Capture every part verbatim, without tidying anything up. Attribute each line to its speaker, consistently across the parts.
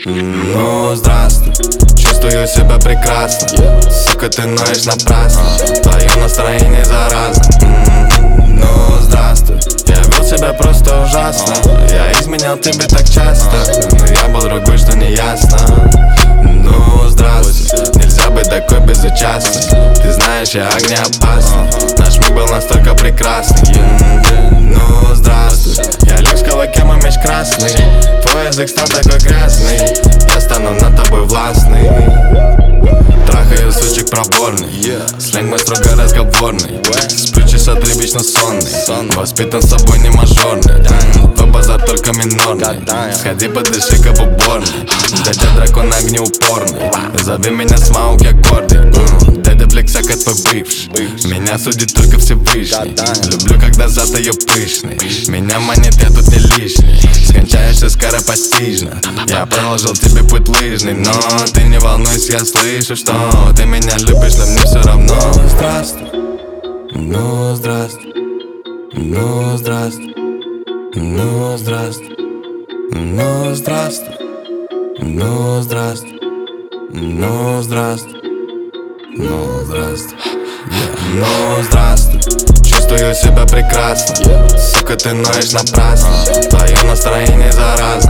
Speaker 1: Ну, здравствуй, чувствую себя прекрасно. Сука, ты ноешь напрасно, твое настроение заразно. Ну, здравствуй, я вел себя просто ужасно. Я изменял тебе так часто, но я был другой, что не ясно. Ну, здравствуй, нельзя быть такой безучастной. Ты знаешь, я огнеопасный, наш миг был настолько прекрасный. Ну, здравствуй, я лег с кулаком, а меч красный. Твой язык стал такой грязный, я стану над тобой властный. Трахаю сучек проборный, сленг мой строго разговорный. Сплю часа три, вечно сонный, воспитан собой не мажорный. Твой базар только минорный, сходи подыши как в уборной. Дядя дракон огнеупорный, зови меня Смаук, я гордый. Дядя флекса, как твой бывший, меня судит только Всевышний. Люблю, когда зад ее пышный, меня манит, я тут не лишний. Скончаешься скоропостижно, я проложил тебе путь лыжный. Но ты не волнуйся, я слышу, что ты меня любишь, но мне все равно. Здравствуй, ну здравствуй, ну здравствуй, ну здравствуй, ну здравствуй, ну здравствуй, ну здравствуй, ну здравствуй, ну здравствуй, чувствую себя прекрасно. Сука, ты ноешь напрасно, твое настроение заразно.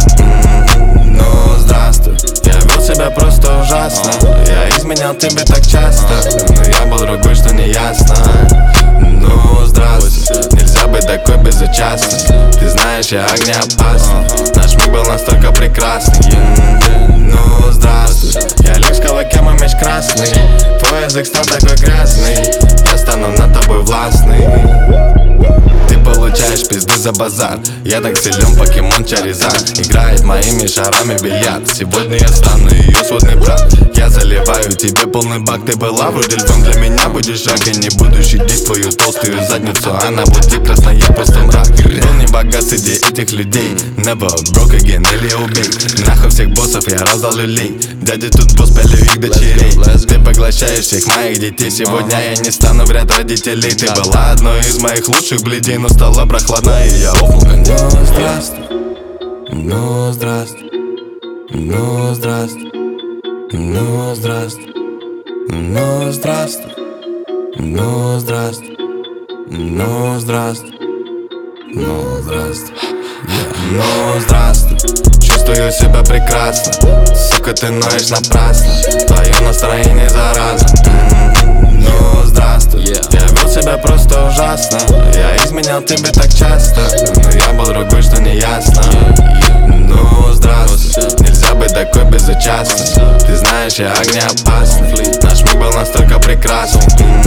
Speaker 1: Ну здравствуй, я вел себя просто ужасно. Я изменял тебе так часто, но я был другой, что не ясно. Ну здравствуй, нельзя быть такой безучастной. Ты знаешь, я огнеопасный, наш миг был настолько прекрасный. Ну здравствуй, я лег с кулаком, а меч красный. Твой язык стал такой грязный, я стану над тобой властный. Ты получаешь пизды за базар, я так силен, покемон Чаризард. Играет моими шарами бильярд, сегодня я стану ее сводный брат. Я заливаю тебе полный бак, ты была вроде львом, для меня будешь жак. Я не буду щадить твою толстую задницу, она будет красная, просто мрак. Был не богат среди этих людей, never broke again или убей. Нахуй всех боссов, я раздал люлей. Дядя тут босс, пялю их дочерей. Ты поглощаешь всех моих детей, сегодня я не стану в ряд родителей. Ты была одной из моих лучших бледей, но стала прохладной, и я охнул конец. Ну здравствуй, ну здравствуй, ну здравствуй, ну здравствуй, ну здравствуй, ну здравствуй, ну здравствуй, ну здравствуй, ну здравствуй, чувствую себя прекрасно. Сука, ты ноешь напрасно, твое настроение заразно. Ну здравствуй, я вел себя просто ужасно. Я изменял тебе так часто, но я был другой, что не ясно. Ну здравствуй, нельзя быть такой безучастной. Ты знаешь, я огнеопасный, наш миг был настолько прекрасный.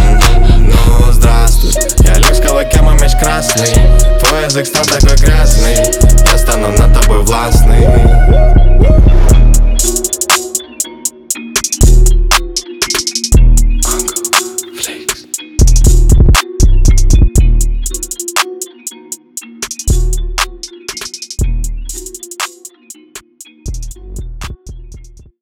Speaker 1: Ну здравствуй, я лег с кулаком, а меч красный. Твой язык стал такой грязный, я стану над тобой властный.